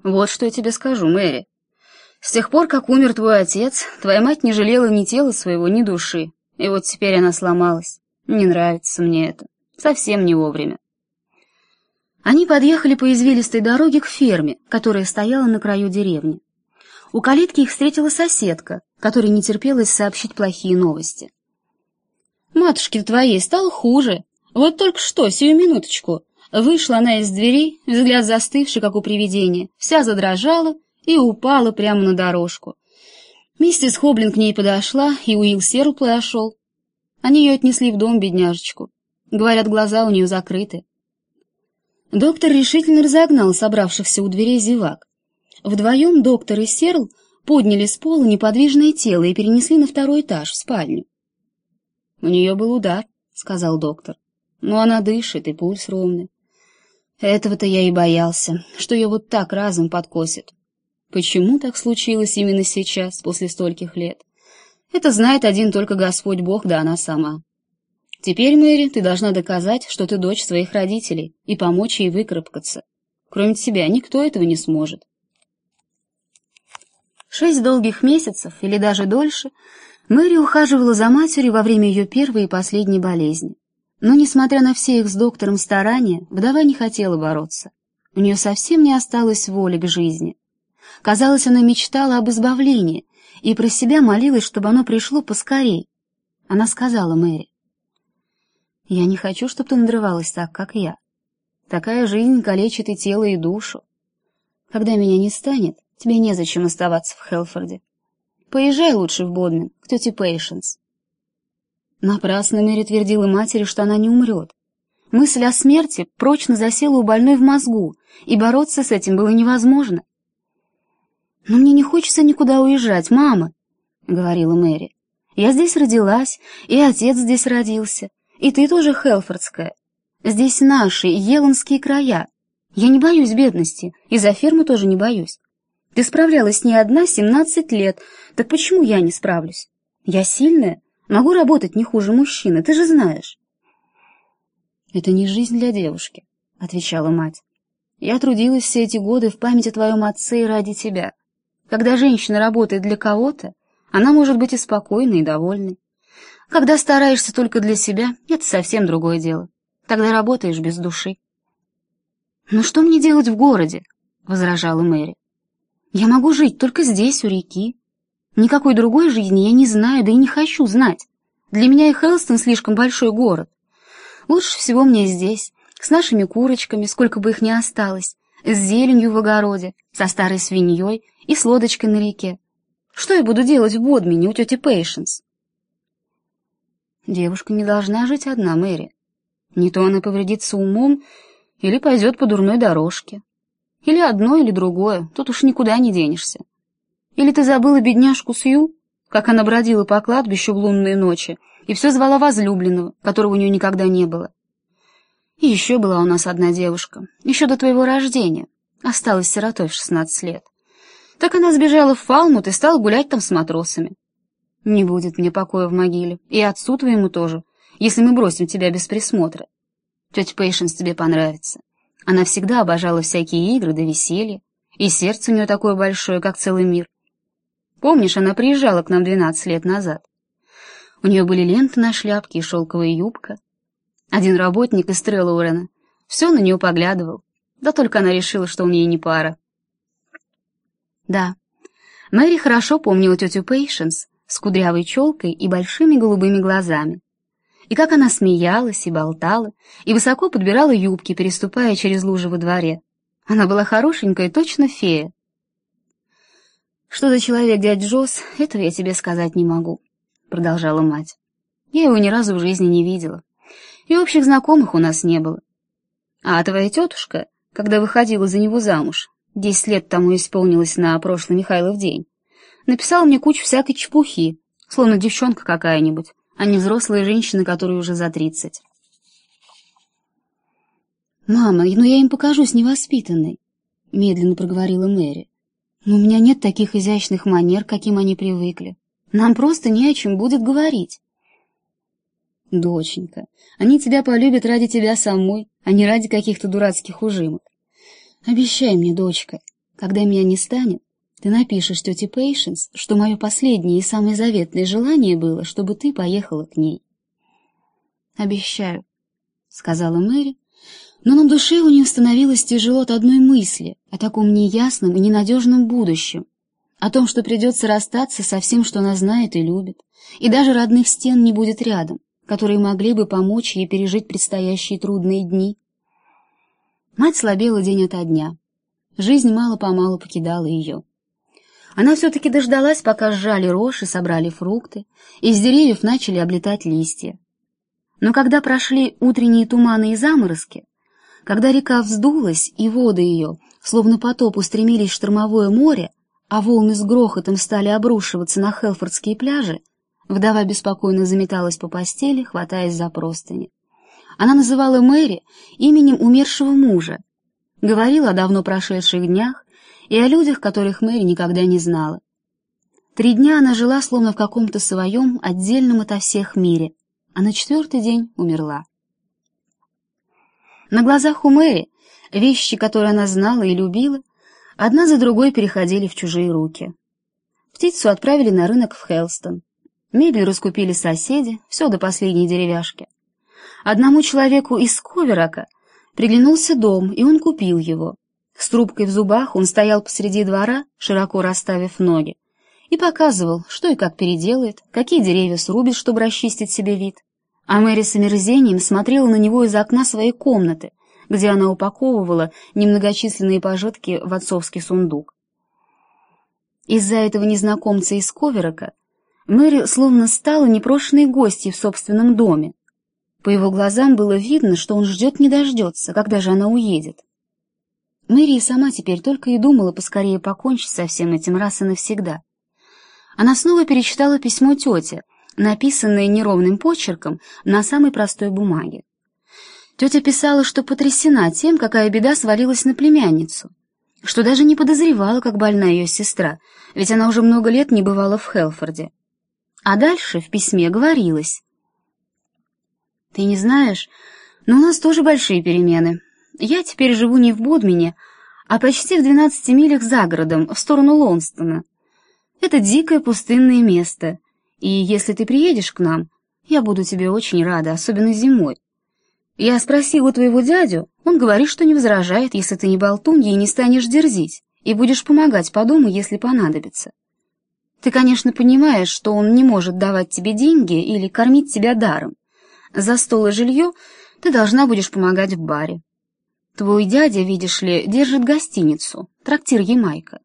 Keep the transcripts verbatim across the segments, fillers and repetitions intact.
Вот что я тебе скажу, Мэри. С тех пор, как умер твой отец, твоя мать не жалела ни тела своего, ни души. И вот теперь она сломалась. Не нравится мне это. Совсем не вовремя. Они подъехали по извилистой дороге к ферме, которая стояла на краю деревни. У калитки их встретила соседка, которой не терпелось сообщить плохие новости. «Матушке твоей стало хуже. Вот только что, сию минуточку». Вышла она из дверей, взгляд застывший, как у привидения, вся задрожала и упала прямо на дорожку. Миссис Хоблин к ней подошла, и Уилл Серл подошел. Они ее отнесли в дом, бедняжечку. Говорят, глаза у нее закрыты. Доктор решительно разогнал собравшихся у дверей зевак. Вдвоем доктор и Серл подняли с пола неподвижное тело и перенесли на второй этаж, в спальню. «У нее был удар», — сказал доктор. «Но она дышит, и пульс ровный. Этого-то я и боялся, что ее вот так разом подкосит. Почему так случилось именно сейчас, после стольких лет? Это знает один только Господь Бог, да она сама. Теперь, Мэри, ты должна доказать, что ты дочь своих родителей, и помочь ей выкарабкаться. Кроме тебя никто этого не сможет». Шесть долгих месяцев, или даже дольше, Мэри ухаживала за матерью во время ее первой и последней болезни. Но, несмотря на все их с доктором старания, вдова не хотела бороться. У нее совсем не осталось воли к жизни. Казалось, она мечтала об избавлении и про себя молилась, чтобы оно пришло поскорей. Она сказала Мэри: «Я не хочу, чтобы ты надрывалась так, как я. Такая жизнь калечит и тело, и душу. Когда меня не станет, тебе незачем оставаться в Хелфорде. Поезжай лучше в Бодмин, к тете Пейшенс». Напрасно Мэри твердила матери, что она не умрет. Мысль о смерти прочно засела у больной в мозгу, и бороться с этим было невозможно. «Но мне не хочется никуда уезжать, мама», — говорила Мэри. «Я здесь родилась, и отец здесь родился, и ты тоже хелфордская. Здесь наши, еланские края. Я не боюсь бедности, и за ферму тоже не боюсь. Ты справлялась с ней одна семнадцать лет, так почему я не справлюсь? Я сильная. Могу работать не хуже мужчины, ты же знаешь». «Это не жизнь для девушки», — отвечала мать. «Я трудилась все эти годы в память о твоем отце и ради тебя. Когда женщина работает для кого-то, она может быть и спокойной, и довольной. Когда стараешься только для себя, это совсем другое дело. Тогда работаешь без души». «Но что мне делать в городе?» — возражала Мэри. «Я могу жить только здесь, у реки. Никакой другой жизни я не знаю, да и не хочу знать. Для меня и Хелстон слишком большой город. Лучше всего мне здесь, с нашими курочками, сколько бы их ни осталось, с зеленью в огороде, со старой свиньей и с лодочкой на реке. Что я буду делать в Бодмине у тети Пейшенс?» «Девушка не должна жить одна, Мэри. Не то она повредится умом или пойдет по дурной дорожке. Или одно, или другое, тут уж никуда не денешься. Или ты забыла бедняжку Сью, как она бродила по кладбищу в лунные ночи и все звала возлюбленного, которого у нее никогда не было. И еще была у нас одна девушка, еще до твоего рождения, осталась сиротой в шестнадцать лет. Так она сбежала в Фалмут и стала гулять там с матросами. Не будет мне покоя в могиле, и отцу твоему тоже, если мы бросим тебя без присмотра. Тетя Пейшенс тебе понравится. Она всегда обожала всякие игры да веселье, и сердце у нее такое большое, как целый мир. Помнишь, она приезжала к нам двенадцать лет назад? У нее были ленты на шляпке и шелковая юбка. Один работник из Треллоурена все на нее поглядывал, да только она решила, что он ей не пара. Да, Мэри хорошо помнила тетю Пейшенс с кудрявой челкой и большими голубыми глазами. И как она смеялась и болтала, и высоко подбирала юбки, переступая через лужи во дворе. Она была хорошенькая, точно фея. «Что за человек дядь Джосс, этого я тебе сказать не могу», — продолжала мать. «Я его ни разу в жизни не видела, и общих знакомых у нас не было. А твоя тетушка, когда выходила за него замуж, десять лет тому исполнилось на прошлый Михайлов день, написала мне кучу всякой чепухи, словно девчонка какая-нибудь, а не взрослая женщина, которой уже за тридцать. «Мама, ну я им покажусь невоспитанной», — медленно проговорила Мэри. «Но у меня нет таких изящных манер, к каким они привыкли. Нам просто не о чем будет говорить». «Доченька, они тебя полюбят ради тебя самой, а не ради каких-то дурацких ужимок. Обещай мне, дочка, Когда меня не станет, ты напишешь тете Пейшенс, что мое последнее и самое заветное желание было, чтобы ты поехала к ней. «Обещаю», — сказала Мэри, но на душе у нее становилось тяжело от одной мысли о таком неясном и ненадежном будущем, о том, что придется расстаться со всем, что она знает и любит, и даже родных стен не будет рядом, которые могли бы помочь ей пережить предстоящие трудные дни. Мать слабела день ото дня. Жизнь мало-помалу покидала ее. Она все-таки дождалась, пока сжали рожь и собрали фрукты, и с деревьев начали облетать листья. Но когда прошли утренние туманы и заморозки, когда река вздулась, и воды ее, словно потоп, устремились в штормовое море, а волны с грохотом стали обрушиваться на Хелфордские пляжи, вдова беспокойно заметалась по постели, хватаясь за простыни. Она называла Мэри именем умершего мужа, говорила о давно прошедших днях и о людях, которых Мэри никогда не знала. Три дня она жила словно в каком-то своем, отдельном ото всех мире, а на четвертый день умерла. На глазах у Мэри вещи, которые она знала и любила, одна за другой переходили в чужие руки. Птицу отправили на рынок в Хелстон. Мебель раскупили соседи, все до последней деревяшки. Одному человеку из Коверака приглянулся дом, и он купил его. С трубкой в зубах он стоял посреди двора, широко расставив ноги, и показывал, что и как переделает, какие деревья срубит, чтобы расчистить себе вид. А Мэри с омерзением смотрела на него из окна своей комнаты, где она упаковывала немногочисленные пожитки в отцовский сундук. Из-за этого незнакомца из Коверака Мэри словно стала непрошенной гостьей в собственном доме. По его глазам было видно, что он ждет не дождется, когда же она уедет. Мэри и сама теперь только и думала поскорее покончить со всем этим раз и навсегда. Она снова перечитала письмо тете, написанное неровным почерком на самой простой бумаге. Тетя писала, что потрясена тем, какая беда свалилась на племянницу, что даже не подозревала, как больна ее сестра, ведь она уже много лет не бывала в Хелфорде. А дальше в письме говорилось: «Ты не знаешь, но у нас тоже большие перемены. Я теперь живу не в Бодмине, а почти в двенадцати милях за городом, в сторону Лонстона. Это дикое пустынное место, и если ты приедешь к нам, я буду тебе очень рада, особенно зимой. Я спросила твоего дядю, он говорит, что не возражает, если ты не болтунья и не станешь дерзить, и будешь помогать по дому, если понадобится. Ты, конечно, понимаешь, что он не может давать тебе деньги или кормить тебя даром. За стол и жилье ты должна будешь помогать в баре. Твой дядя, видишь ли, держит гостиницу, трактир Ямайка».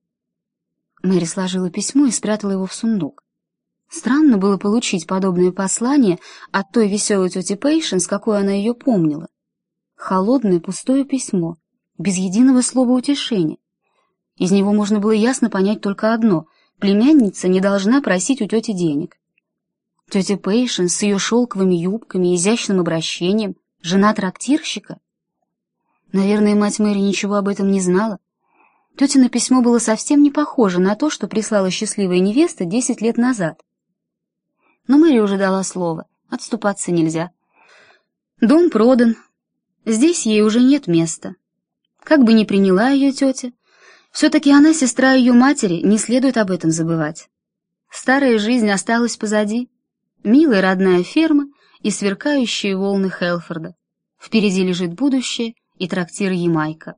Мэри сложила письмо и спрятала его в сундук. Странно было получить подобное послание от той веселой тети Пейшенс, какой она ее помнила. Холодное, пустое письмо, без единого слова утешения. Из него можно было ясно понять только одно — племянница не должна просить у тети денег. Тетя Пейшенс с ее шелковыми юбками и изящным обращением, жена трактирщика. Наверное, мать Мэри ничего об этом не знала. Тетино письмо было совсем не похоже на то, что прислала счастливая невеста десять лет назад. Но Мэри уже дала слово, отступаться нельзя. Дом продан, здесь ей уже нет места. Как бы ни приняла ее тетя, все-таки она сестра ее матери, не следует об этом забывать. Старая жизнь осталась позади, милая родная ферма и сверкающие волны Хелфорда. Впереди лежит будущее и трактир Ямайка.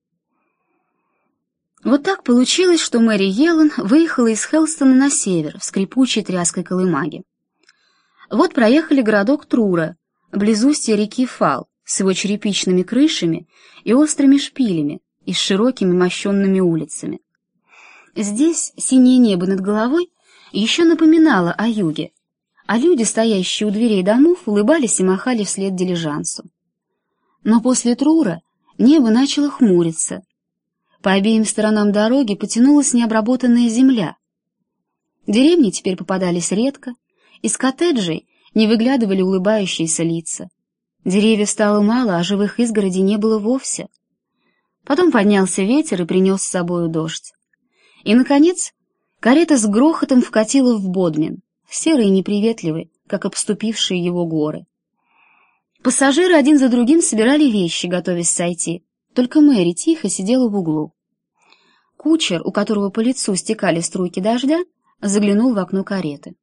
Вот так получилось, что Мэри Йеллен выехала из Хелстона на север, в скрипучей тряской колымаге. Вот проехали городок Трура, близустье реки Фал, с его черепичными крышами и острыми шпилями и с широкими мощенными улицами. Здесь синее небо над головой еще напоминало о юге, а люди, стоящие у дверей домов, улыбались и махали вслед дилижансу. Но после Трура небо начало хмуриться. По обеим сторонам дороги потянулась необработанная земля. Деревни теперь попадались редко, из коттеджей не выглядывали улыбающиеся лица. Деревьев стало мало, а живых изгородей не было вовсе. Потом поднялся ветер и принес с собою дождь. И, наконец, карета с грохотом вкатила в Бодмин, серый и неприветливый, как обступившие его горы. Пассажиры один за другим собирали вещи, готовясь сойти, только Мэри тихо сидела в углу. Кучер, у которого по лицу стекали струйки дождя, заглянул в окно кареты.